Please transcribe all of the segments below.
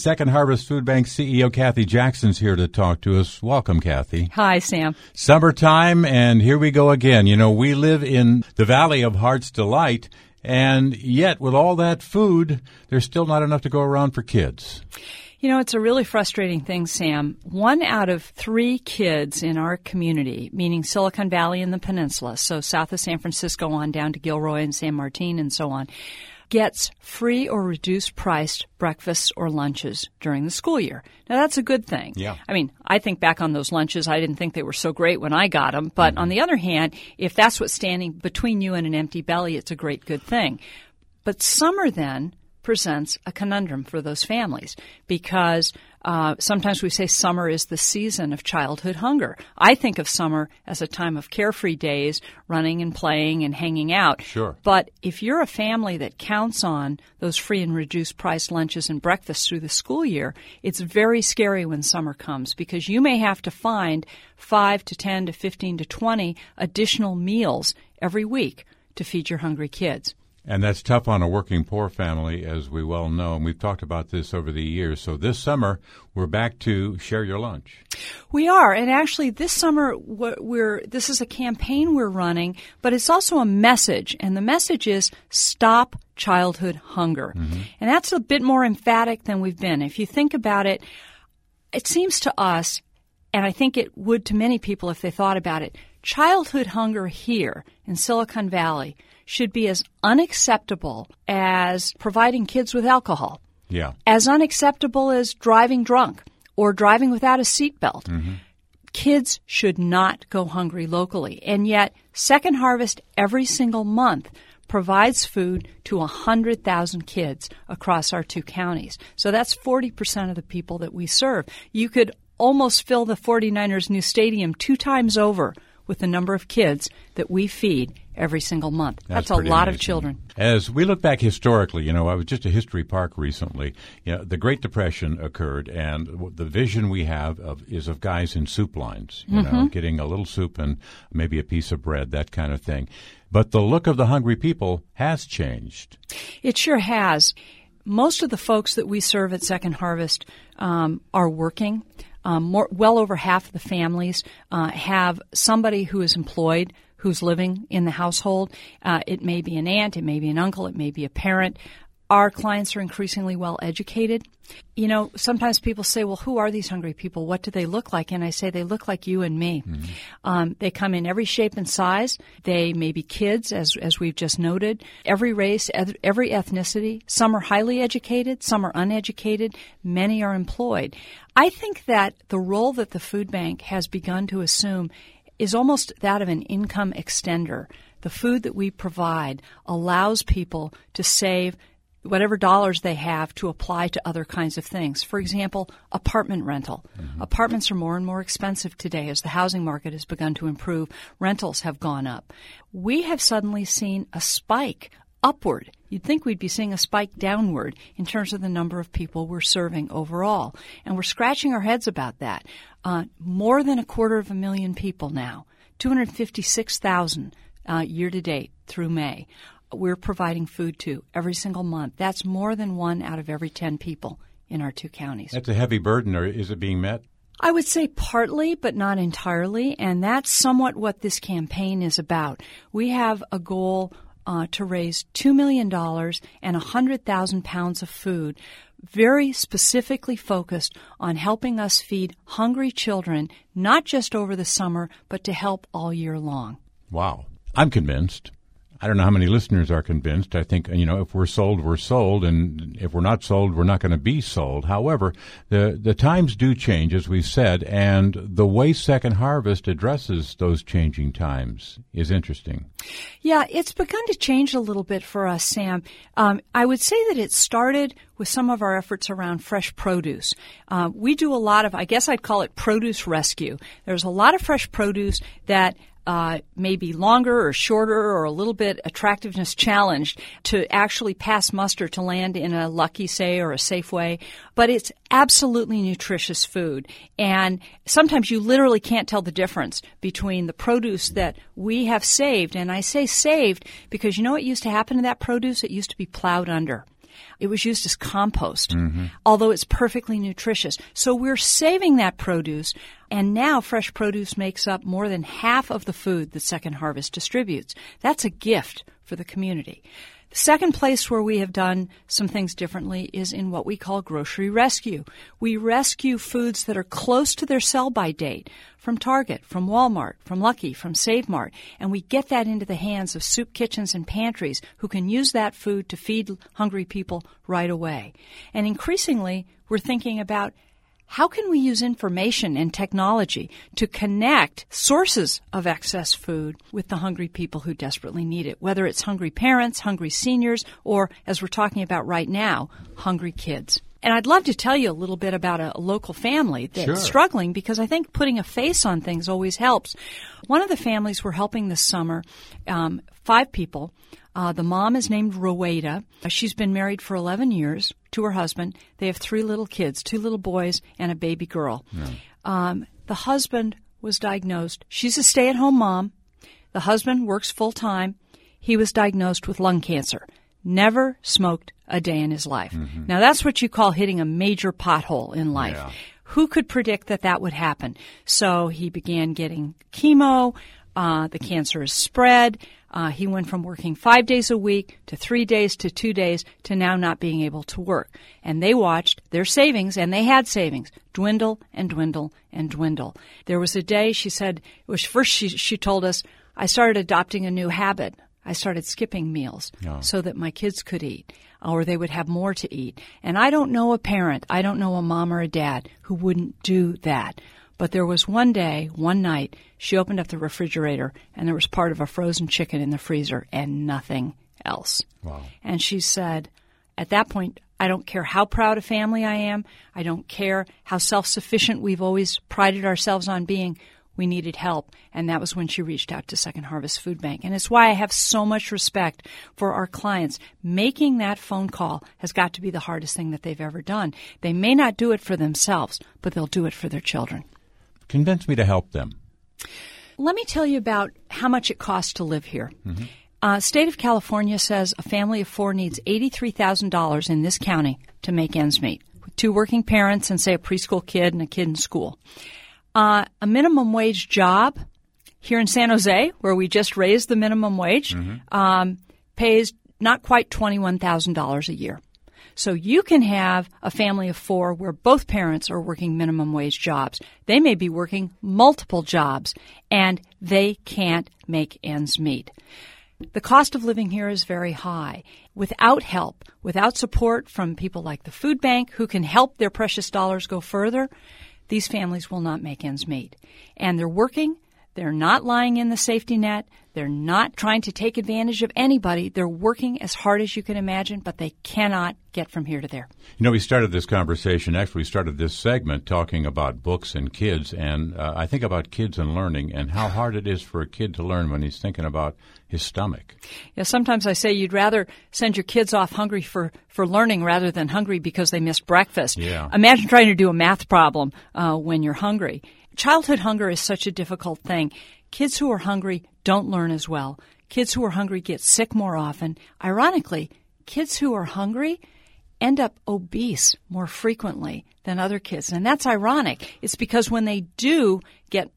Second Harvest Food Bank CEO Kathy Jackson's here to talk to us. Welcome, Kathy. Hi, Sam. Summertime, and here we go again. You know, we live in the Valley of Heart's Delight, and yet with all that food, there's still not enough to go around for kids. You know, it's a really frustrating thing, Sam. 1 out of 3 kids in our community, meaning Silicon Valley and the peninsula, so south of San Francisco on down to Gilroy and San Martin and so on, gets free or reduced priced breakfasts or lunches during the school year. Now, that's a good thing. Yeah. I mean, I think back on those lunches, I didn't think they were so great when I got them. But on the other hand, if that's what's standing between you and an empty belly, it's a great good thing. But summer then presents a conundrum for those families because sometimes we say summer is the season of childhood hunger. I think of summer as a time of carefree days, running and playing and hanging out. Sure. But if you're a family that counts on those free and reduced price lunches and breakfasts through the school year, it's very scary when summer comes because you may have to find 5 to 10 to 15 to 20 additional meals every week to feed your hungry kids. And that's tough on a working poor family, as we well know, and we've talked about this over the years. So this summer, we're back to Share Your Lunch. We are, and actually this summer, this is a campaign we're running, but it's also a message, and the message is Stop Childhood Hunger. Mm-hmm. And that's a bit more emphatic than we've been. If you think about it, it seems to us, and I think it would to many people if they thought about it, childhood hunger here in Silicon Valley should be as unacceptable as providing kids with alcohol. Yeah. As unacceptable as driving drunk or driving without a seatbelt. Mm-hmm. Kids should not go hungry locally. And yet, Second Harvest every single month provides food to 100,000 kids across our 2 counties. So that's 40% of the people that we serve. You could almost fill the 49ers' new stadium 2 times over with the number of kids that we feed every single month. That's a lot of children. As we look back historically, you know, I was just at History Park recently. You know, the Great Depression occurred, and the vision we have is of guys in soup lines, you know, getting a little soup and maybe a piece of bread, that kind of thing. But the look of the hungry people has changed. It sure has. Most of the folks that we serve at Second Harvest are working. Well over half of the families have somebody who is employed who's living in the household. It may be an aunt, it may be an uncle, it may be a parent. Our clients are increasingly well educated. You know, sometimes people say, well, who are these hungry people? What do they look like? And I say they look like you and me. Mm-hmm. They come in every shape and size. They may be kids, as we've just noted, every race, every ethnicity. Some are highly educated, some are uneducated, many are employed. I think that the role that the food bank has begun to assume is almost that of an income extender. The food that we provide allows people to save whatever dollars they have to apply to other kinds of things. For example, apartment rental. Mm-hmm. Apartments are more and more expensive today as the housing market has begun to improve. Rentals have gone up. We have suddenly seen a spike upward. You'd think we'd be seeing a spike downward in terms of the number of people we're serving overall. And we're scratching our heads about that. More than 250,000 people now, 256,000 year to date through May. We're providing food to every single month. That's more than 1 out of every 10 people in our 2 counties. That's a heavy burden, or is it being met? I would say partly, but not entirely, and that's somewhat what this campaign is about. We have a goal to raise $2 million and 100,000 pounds of food, very specifically focused on helping us feed hungry children, not just over the summer, but to help all year long. Wow. I'm convinced. I don't know how many listeners are convinced. I think, you know, if we're sold, we're sold, and if we're not sold, we're not going to be sold. However, the times do change, as we've said, and the way Second Harvest addresses those changing times is interesting. Yeah, it's begun to change a little bit for us, Sam. I would say that it started with some of our efforts around fresh produce. We do a lot of, I guess I'd call it produce rescue. There's a lot of fresh produce that may be longer or shorter or a little bit attractiveness challenged to actually pass muster to land in a Lucky Say or a Safeway. But it's absolutely nutritious food. And sometimes you literally can't tell the difference between the produce that we have saved. And I say saved because you know what used to happen to that produce? It used to be plowed under. It was used as compost, although it's perfectly nutritious. So we're saving that produce, and now fresh produce makes up more than half of the food that Second Harvest distributes. That's a gift for the community. The second place where we have done some things differently is in what we call grocery rescue. We rescue foods that are close to their sell-by date from Target, from Walmart, from Lucky, from Save Mart, and we get that into the hands of soup kitchens and pantries who can use that food to feed hungry people right away. And increasingly, we're thinking about how can we use information and technology to connect sources of excess food with the hungry people who desperately need it, whether it's hungry parents, hungry seniors, or, as we're talking about right now, hungry kids. And I'd love to tell you a little bit about a local family that's struggling, because I think putting a face on things always helps. One of the families we're helping this summer, 5 people. The mom is named Roweda. She's been married for 11 years to her husband. They have 3 little kids, 2 little boys and a baby girl. The husband was diagnosed. She's a stay-at-home mom. The husband works full-time. He was diagnosed with lung cancer. Never smoked a day in his life. Now, that's what you call hitting a major pothole in life. Yeah. Who could predict that that would happen? So he began getting chemo. The cancer is spread. He went from working 5 days a week to 3 days to 2 days to now not being able to work. And they watched their savings, and they had savings, dwindle and dwindle and dwindle. There was a day, she said, it was first she told us, I started adopting a new habit. I started skipping meals so that my kids could eat, or they would have more to eat. And I don't know a parent, I don't know a mom or a dad who wouldn't do that. But there was one day, one night, she opened up the refrigerator, and there was part of a frozen chicken in the freezer and nothing else. Wow. And she said, at that point, I don't care how proud a family I am. I don't care how self-sufficient we've always prided ourselves on being. We needed help, and that was when she reached out to Second Harvest Food Bank. And it's why I have so much respect for our clients. Making that phone call has got to be the hardest thing that they've ever done. They may not do it for themselves, but they'll do it for their children. Convince me to help them. Let me tell you about how much it costs to live here. State of California says a family of 4 needs $83,000 in this county to make ends meet, with 2 working parents and, say, a preschool kid and a kid in school. A minimum wage job here in San Jose, where we just raised the minimum wage, pays not quite $21,000 a year. So you can have a family of 4 where both parents are working minimum wage jobs. They may be working multiple jobs, and they can't make ends meet. The cost of living here is very high. Without help, without support from people like the food bank who can help their precious dollars go further, these families will not make ends meet. And they're working. They're not lying in the safety net. They're not trying to take advantage of anybody. They're working as hard as you can imagine, but they cannot get from here to there. You know, we started this conversation, actually we started this segment talking about books and kids, and I think about kids and learning and how hard it is for a kid to learn when he's thinking about his stomach. Yeah, sometimes I say you'd rather send your kids off hungry for learning rather than hungry because they missed breakfast. Yeah. Imagine trying to do a math problem when you're hungry. Childhood hunger is such a difficult thing. Kids who are hungry don't learn as well. Kids who are hungry get sick more often. Ironically, kids who are hungry end up obese more frequently than other kids. And that's ironic. It's because when they do get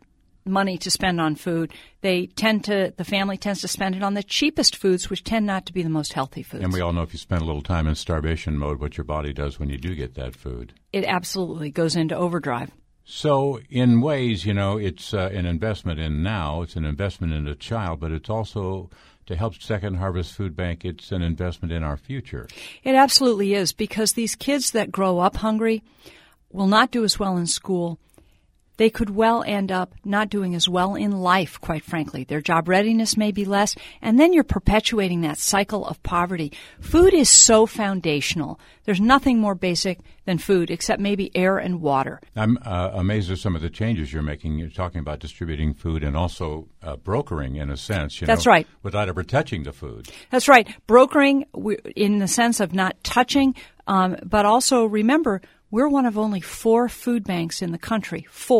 money to spend on food, the family tends to spend it on the cheapest foods, which tend not to be the most healthy foods. And we all know if you spend a little time in starvation mode, what your body does when you do get that food. It absolutely goes into overdrive. So in ways, you know, it's an investment in now. It's an investment in a child, but it's also, to help Second Harvest Food Bank, it's an investment in our future. It absolutely is, because these kids that grow up hungry will not do as well in school. They could well end up not doing as well in life, quite frankly. Their job readiness may be less, and then you're perpetuating that cycle of poverty. Food is so foundational. There's nothing more basic than food, except maybe air and water. I'm amazed at some of the changes you're making. You're talking about distributing food and also brokering, in a sense. That's right. Without ever touching the food. That's right. Brokering in the sense of not touching, but also remember, we're one of only 4 food banks in the country, 4,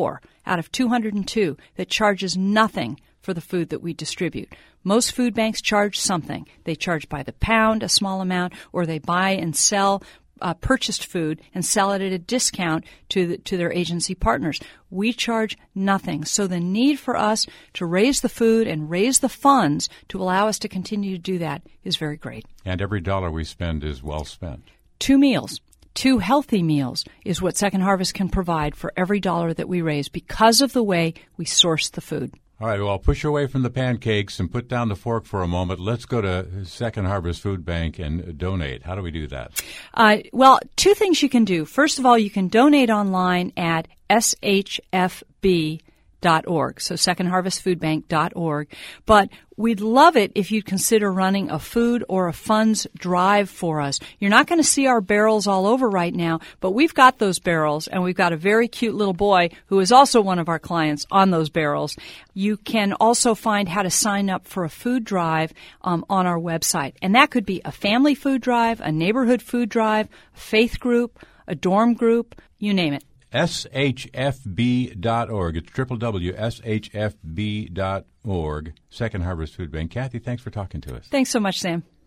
out of 202 that charges nothing for the food that we distribute. Most food banks charge something. They charge by the pound, a small amount, or they buy and sell purchased food and sell it at a discount to their agency partners. We charge nothing. So the need for us to raise the food and raise the funds to allow us to continue to do that is very great. And every dollar we spend is well spent. 2 meals. 2 healthy meals is what Second Harvest can provide for every dollar that we raise because of the way we source the food. All right, well, push away from the pancakes and put down the fork for a moment. Let's go to Second Harvest Food Bank and donate. How do we do that? Well, 2 things you can do. First of all, you can donate online at shfb.org, so secondharvestfoodbank.org. But we'd love it if you'd consider running a food or a funds drive for us. You're not going to see our barrels all over right now, but we've got those barrels, and we've got a very cute little boy who is also one of our clients on those barrels. You can also find how to sign up for a food drive on our website. And that could be a family food drive, a neighborhood food drive, a faith group, a dorm group, you name it. shfb.org. It's www.shfb.org. Second Harvest Food Bank. Kathy, thanks for talking to us. Thanks so much, Sam.